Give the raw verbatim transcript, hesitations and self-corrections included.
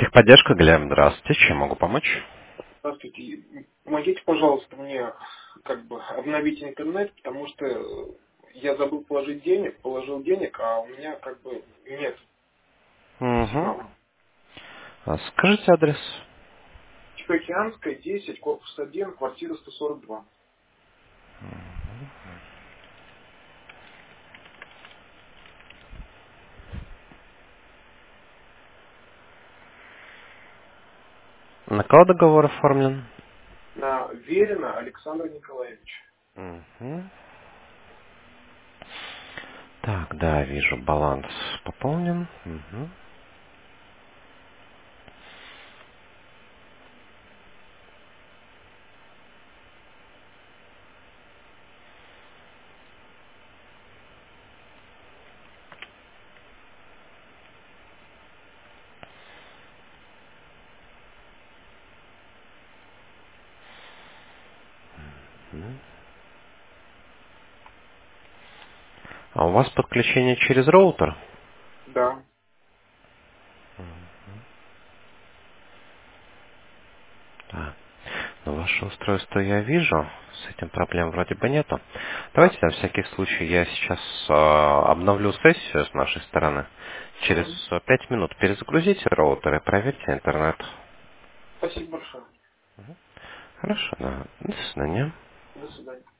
Техподдержка, Глеб, здравствуйте. Чем могу помочь? Здравствуйте. Помогите, пожалуйста, мне как бы обновить интернет, потому что э, я забыл положить денег, положил денег, а у меня как бы нет Угу. сигнала. А скажите адрес. Тихоокеанская, десять, корпус один, квартира сто сорок два. На кого договор оформлен? На Верина Александра Николаевича. Угу. Так, да, вижу, баланс пополнен. Угу. А у вас подключение через роутер? Да. Да. Но ваше устройство я вижу. С этим проблем вроде бы нету. Давайте на всякий случай я сейчас э, обновлю сессию с нашей стороны. Через Мгм. э, пять минут перезагрузите роутер и проверьте интернет. Спасибо большое. Хорошо, да. До свидания. До свидания.